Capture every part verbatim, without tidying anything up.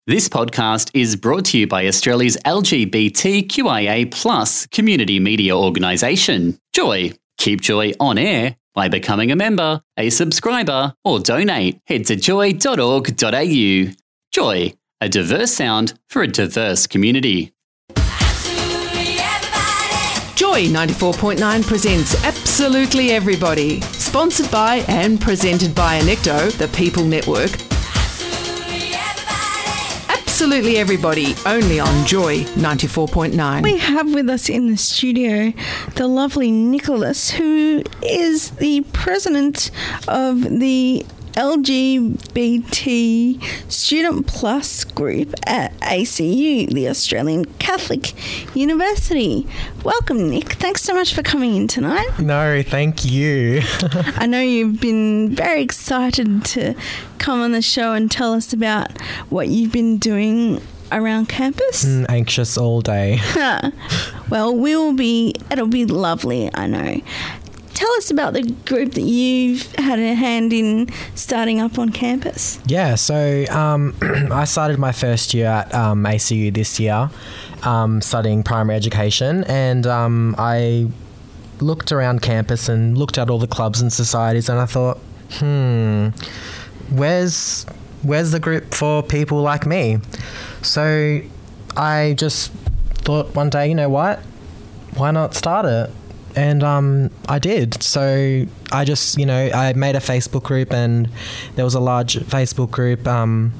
This podcast is brought to you by Australia's L G B T Q I A plus community media organisation, Joy. Keep Joy on air by becoming a member, a subscriber, or donate. Head to joy dot org dot a u. Joy, a diverse sound for a diverse community. Joy ninety-four point nine presents Absolutely Everybody. Sponsored by and presented by Anecto, the People Network. Absolutely Everybody, only on Joy ninety-four point nine. We have with us in the studio the lovely Nicholas, who is the president of the L G B T Student Plus group at A C U, the Australian Catholic University. Welcome, Nick. Thanks so much for coming in tonight. No, thank you. I know you've been very excited to come on the show and tell us about what you've been doing around campus. Mm, anxious all day. Well, we'll be, it'll be lovely, I know. Tell us about the group that you've had a hand in starting up on campus. Yeah, so um, I started my first year at um, A C U this year, um, studying primary education, and um, I looked around campus and looked at all the clubs and societies, and I thought, hmm, where's where's the group for people like me? So I just thought one day, you know what, why not start it? And um, I did. So I just, you know, I made a Facebook group, and there was a large Facebook group um,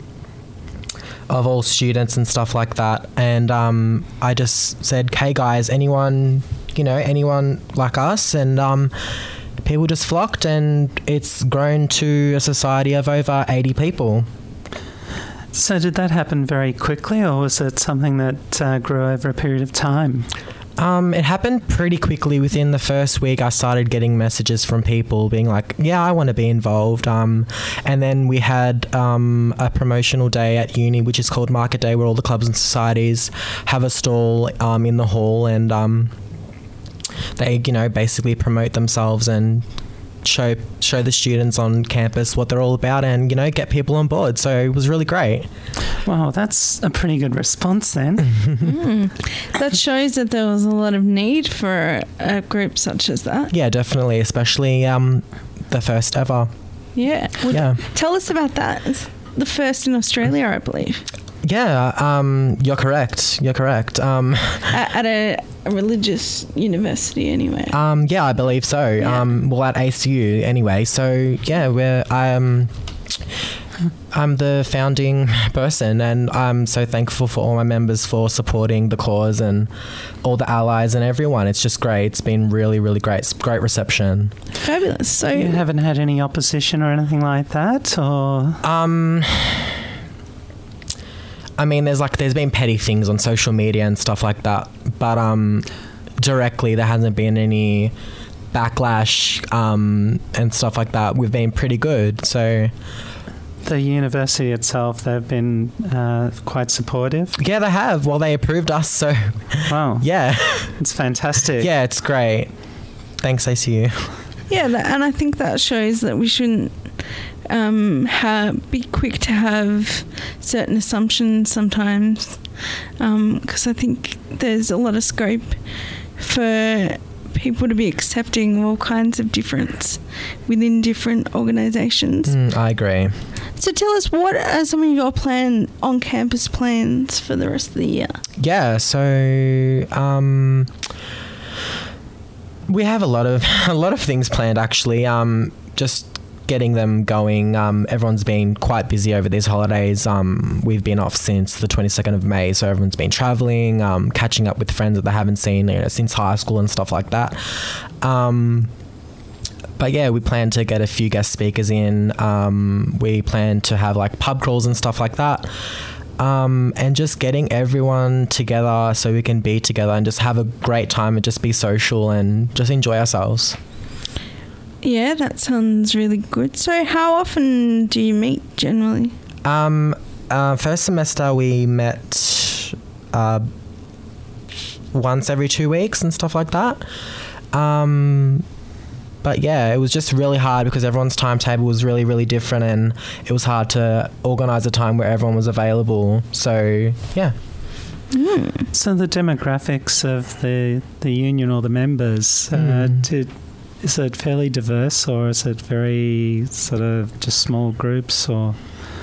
of all students and stuff like that. And um, I just said, hey guys, anyone, you know, anyone like us? And um, people just flocked, and it's grown to a society of over eighty people. So did that happen very quickly, or was it something that uh, grew over a period of time? Um, it happened pretty quickly. Within the first week, I started getting messages from people being like, yeah, I want to be involved. Um, and then we had um, a promotional day at uni, which is called Market Day, where all the clubs and societies have a stall um, in the hall, and um, they, you know, basically promote themselves and show show the students on campus what they're all about, and, you know, get people on board. So it was really great. Wow, that's a pretty good response then. mm. That shows that there was a lot of need for a group such as that. Yeah, definitely, especially um, the first ever. Yeah. Well, yeah. Tell us about that. It's the first in Australia, I believe. Yeah, um, you're correct. You're correct. Um, at, at a, a religious university, anyway. Um, yeah, I believe so. Yeah. Um, well, at A C U, anyway. So yeah, we're um, I'm the founding person, and I'm so thankful for all my members for supporting the cause and all the allies and everyone. It's just great. It's been really, really great. It's great reception. Fabulous. So you haven't had any opposition or anything like that, or um. I mean, there's like there's been petty things on social media and stuff like that, but um, directly there hasn't been any backlash um, and stuff like that. We've been pretty good. So the university itself, they've been uh, quite supportive. Yeah, they have. Well, they approved us, so wow, yeah, it's fantastic. Yeah, it's great. Thanks, A C U. Yeah, and I think that shows that we shouldn't um, have, be quick to have certain assumptions sometimes, because um, I think there's a lot of scope for people to be accepting of all kinds of difference within different organisations. Mm, I agree. So tell us, what are some of your plan on-campus plans for the rest of the year? Yeah, so um, we have a lot of a lot of things planned, actually. Um, just getting them going. Um, everyone's been quite busy over these holidays. Um, we've been off since the twenty-second of May, so everyone's been travelling, um, catching up with friends that they haven't seen, you know, since high school and stuff like that. Um, but yeah, we plan to get a few guest speakers in. Um, we plan to have like pub crawls and stuff like that. Um, and just getting everyone together so we can be together and just have a great time and just be social and just enjoy ourselves. Yeah, that sounds really good. So how often do you meet generally? Um, uh, first semester we met uh, once every two weeks and stuff like that. Um, but yeah, it was just really hard because everyone's timetable was really, really different, and it was hard to organise a time where everyone was available. So yeah. Mm. So the demographics of the the union or the members, uh, Mm. did, is it fairly diverse, or is it very sort of just small groups, or?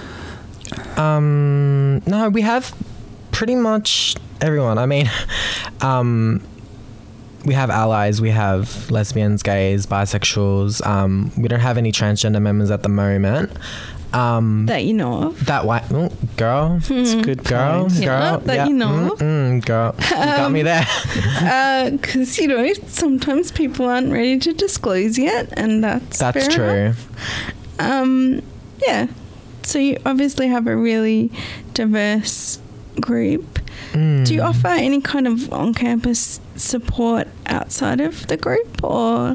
Um, no, we have pretty much everyone. I mean, um, we have allies, we have lesbians, gays, bisexuals. Um, we don't have any transgender members at the moment. Um, That you know of. that white oh, girl, It's a good girl, point. Yeah, girl, that you know of. mm, mm, girl, you got me there. Because, you know, sometimes people aren't ready to disclose yet, and that's That's fair true. enough. Um, yeah. So you obviously have a really diverse group. Mm. Do you offer any kind of on-campus support outside of the group, or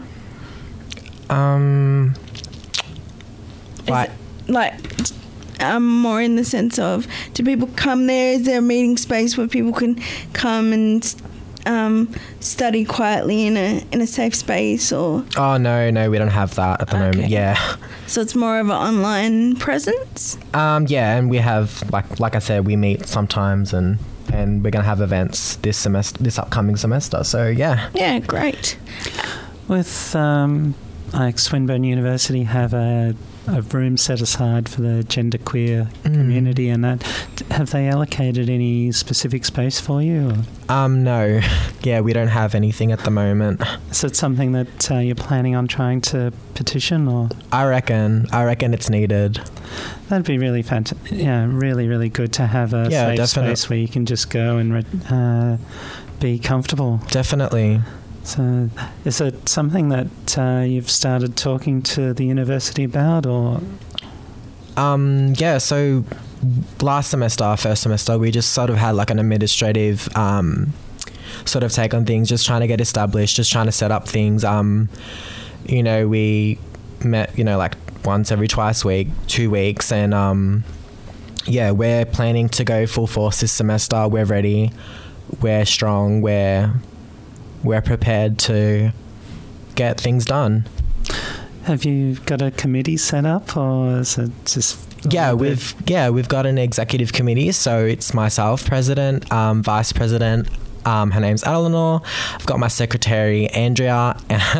Um, is like, it like um, more in the sense of, do people come there? Is there a meeting space where people can come and um, study quietly in a in a safe space, or oh no, no, we don't have that at the Okay. moment. Yeah. so it's more of an online presence? Um, yeah, and we have like like I said, we meet sometimes, and and we're gonna have events this semester, this upcoming semester. So yeah. Yeah, great. With um, like Swinburne University have a, a room set aside for the genderqueer Mm. community, and that, have they allocated any specific space for you? Or Um, no, yeah, we don't have anything at the moment. is it something that uh, you're planning on trying to petition, or? I reckon, I reckon it's needed. That'd be really fant- yeah, really, really good to have a Yeah, safe definite- space where you can just go and re- uh, be comfortable. Definitely. So, is it something that uh, you've started talking to the university about, or? Um, yeah, so last semester, first semester, we just sort of had like an administrative um, sort of take on things, just trying to get established, just trying to set up things. Um, you know, we met, you know, like once every twice week, two weeks, and um, yeah, we're planning to go full force this semester. We're ready. We're strong. We're we're prepared to get things done. Have you got a committee set up, or is it just? Yeah, a bit- we've yeah we've got an executive committee. So it's myself, president, um, vice president. Um, her name's Eleanor. I've got my secretary Andrea,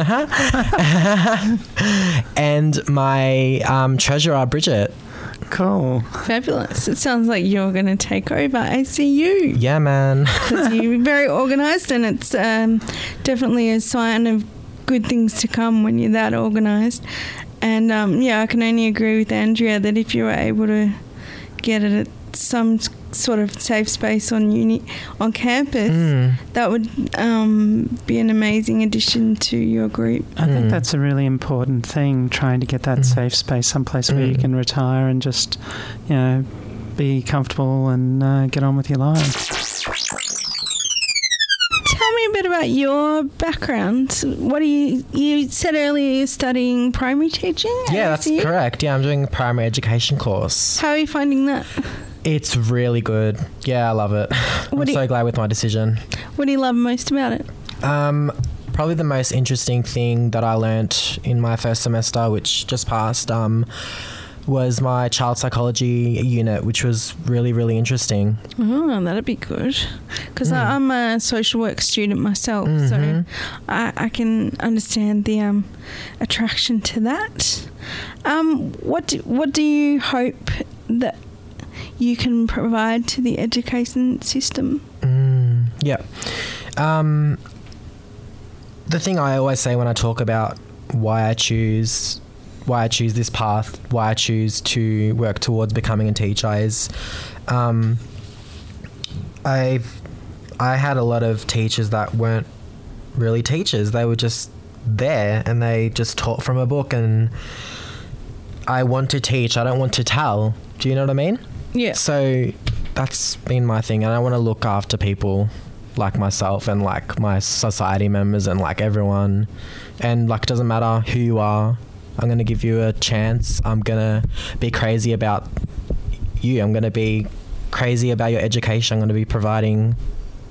and my um, treasurer Bridget. Cool. Fabulous. It sounds like you're going to take over A C U. Yeah, man. Because you're very organised, and it's um, definitely a sign of good things to come when you're that organised. And um, yeah, I can only agree with Andrea that if you were able to get it at some s- sort of safe space on uni on campus, Mm. that would um, be an amazing addition to your group. I think Mm. that's a really important thing, trying to get that Mm. safe space, someplace where you Mm. can retire and just, you know, be comfortable and uh, get on with your life. Tell me a bit about your background. What do you you said earlier you're studying primary teaching? at Yeah, that's A C U? correct. Yeah, I'm doing a primary education course. How are you finding that? It's really good. Yeah, I love it. I'm What do you- so glad with my decision. What do you love most about it? Um, probably the most interesting thing that I learnt in my first semester, which just passed, um, was my child psychology unit, which was really, really interesting. Oh, that'd be good. Because Mm. I'm a social work student myself, so Mhm. I, I can understand the um, attraction to that. Um, what do, what do you hope that you can provide to the education system? Mm, yeah. Um, the thing I always say when I talk about why I choose why I choose this path, why I choose to work towards becoming a teacher is um, I've I had a lot of teachers that weren't really teachers. They were just there and they just taught from a book, and I want to teach, I don't want to tell. Do you know what I mean? Yeah. So that's been my thing, and I want to look after people like myself and like my society members and like everyone, and like it doesn't matter who you are, I'm going to give you a chance. I'm going to be crazy about you. I'm going to be crazy about your education. I'm going to be providing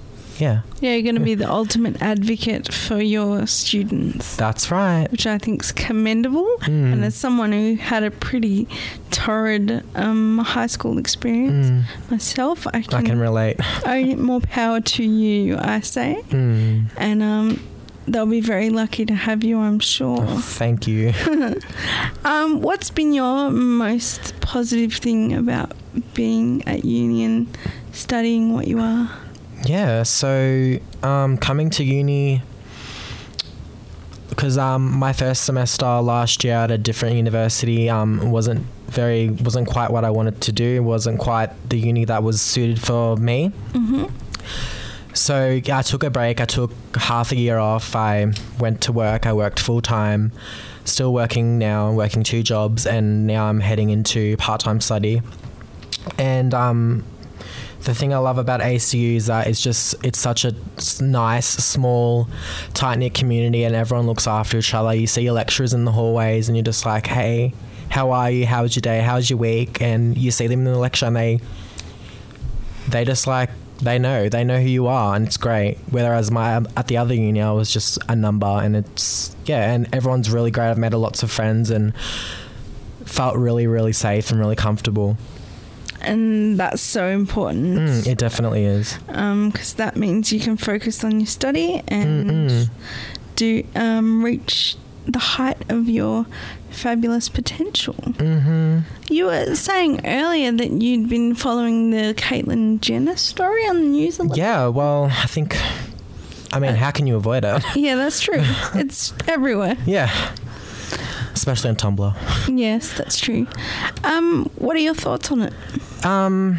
yeah. Yeah, you're going to be the ultimate advocate for your students. That's right. Which I think is commendable. Mm. And as someone who had a pretty torrid um, high school experience Mm. myself, I can, I can relate. oh, more power to you, I say. Mm. And um, they'll be very lucky to have you, I'm sure. Oh, thank you. um, what's been your most positive thing about being at uni and studying what you are? Yeah, so um, coming to uni, because um, my first semester last year at a different university um, wasn't very, wasn't quite what I wanted to do. It wasn't quite the uni that was suited for me. Mm-hmm. So I took a break. I took half a year off. I went to work. I worked full time. Still working now, working two jobs, and now I'm heading into part-time study. And um, the thing I love about A C U is that it's just, it's such a nice, small, tight-knit community, and everyone looks after each other. You see your lecturers in the hallways and you're just like, hey, how are you? How's your day? How's your week? And you see them in the lecture and they, they just like, they know, they know who you are, and it's great. Whereas my, at the other uni, I was just a number, and it's, yeah, and everyone's really great. I've made lots of friends and felt really, really safe and really comfortable. And that's so important. Mm, it definitely is. Um, because that means you can focus on your study and Mm-mm. do um, reach the height of your fabulous potential. Mm-hmm. You were saying earlier that you'd been following the Caitlyn Jenner story on the news a lot. Yeah, well, I think, I mean, how can you avoid it? Yeah, that's true. It's everywhere. Yeah. Especially on Tumblr. Yes, that's true. Um, what are your thoughts on it? Um,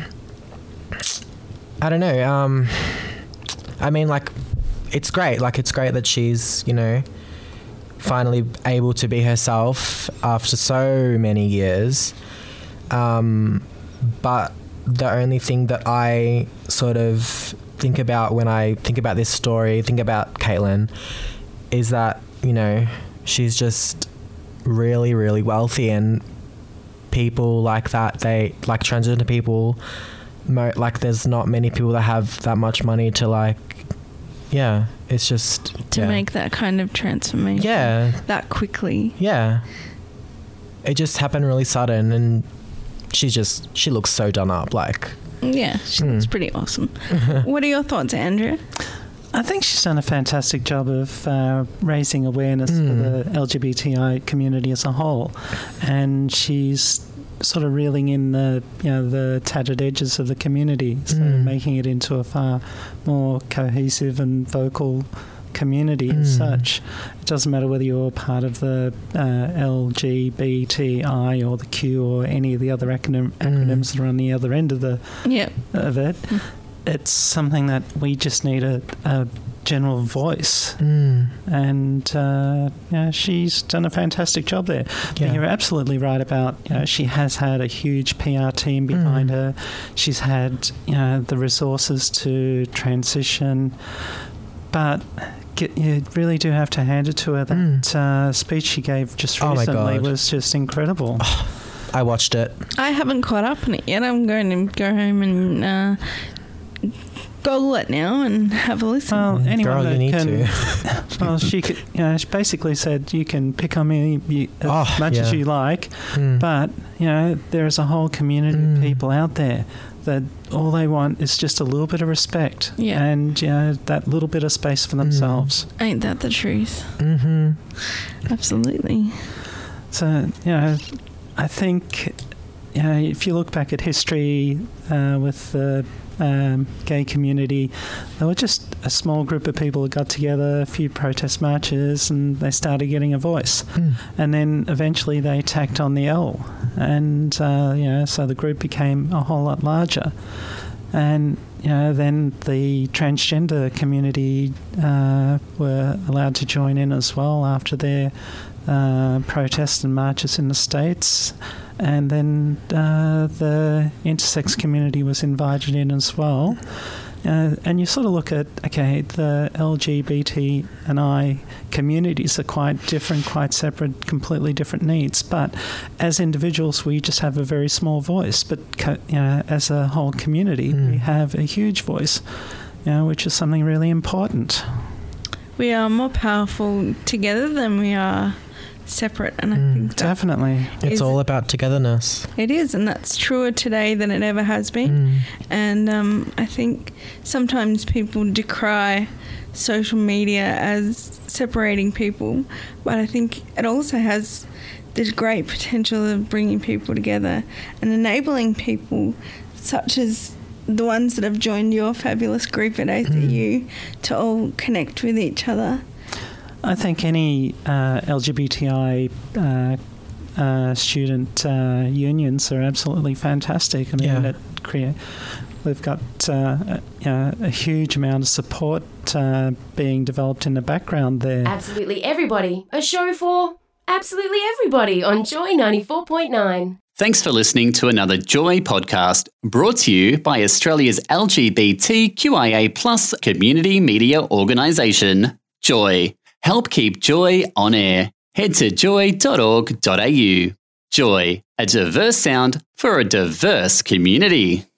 I don't know. Um, I mean, like, it's great. Like, it's great that she's, you know, finally able to be herself after so many years. Um, but the only thing that I sort of think about when I think about this story, think about Caitlyn, is that, you know, she's just really, really wealthy, and people like that, they, like transgender people, mo- like there's not many people that have that much money to, like, yeah, it's just To yeah. make that kind of transformation. Yeah. That quickly. Yeah. It just happened really sudden, and she's just, she looks so done up, like. Yeah, she Mm. looks pretty awesome. What are your thoughts, Andrea? I think she's done a fantastic job of uh, raising awareness Mm. for the L G B T I community as a whole, and she's sort of reeling in the, you know, the tattered edges of the community, so Mm. making it into a far more cohesive and vocal community Mm. as such. It doesn't matter whether you're part of the uh, L G B T I or the Q or any of the other acronym, acronyms that are on the other end of the Yeah. of it. Mm. It's something that we just need a, a general voice, Mm. and uh, yeah, she's done a fantastic job there. Yeah. But you're absolutely right about, you know, she has had a huge P R team behind Mm. her. She's had, you know, the resources to transition, but get, you really do have to hand it to her. That Mm. uh, speech she gave just Oh my recently God. was just incredible. I watched it. I haven't caught up on it yet. I'm going to go home and uh, Google it now and have a listen. Well, anyone Girl, that you need can, to. well, she could, you know, she basically said you can pick on me you, as Oh, much as yeah. you like, Mm. but, you know, there is a whole community Mm. of people out there that all they want is just a little bit of respect, Yeah. and, you know, that little bit of space for themselves. Ain't that the truth? Mm-hmm. Absolutely. So, you know, I think, you know, if you look back at history uh, with the um, gay community, they were just a small group of people that got together, a few protest marches, and they started getting a voice. Mm. And then eventually they tacked on the L, and uh, you know, so the group became a whole lot larger. And you know, then the transgender community uh, were allowed to join in as well after their uh, protests and marches in the States. And then uh, the intersex community was invited in as well. Uh, and you sort of look at, okay, the L G B T and I communities are quite different, quite separate, completely different needs. But as individuals, we just have a very small voice. But co- you know, as a whole community, Mm. we have a huge voice. you know, which is something really important. We are more powerful together than we are separate, and I Mm, think that Definitely. It's is- all about togetherness. it is, and that's truer today than it ever has been. Mm. And um, I think sometimes people decry social media as separating people, but I think it also has this great potential of bringing people together and enabling people such as the ones that have joined your fabulous group at A C U to all connect with each other. I think any uh, L G B T I uh, uh, student uh, unions are absolutely fantastic. I mean, Yeah. it create, we've got uh, a, you know, a huge amount of support uh, being developed in the background there. Absolutely everybody. A show for absolutely everybody on Joy ninety-four point nine. Thanks for listening to another Joy podcast brought to you by Australia's L G B T Q I A plus community media organisation, Joy. Help keep Joy on air. Head to joy dot org dot a u. Joy, a diverse sound for a diverse community.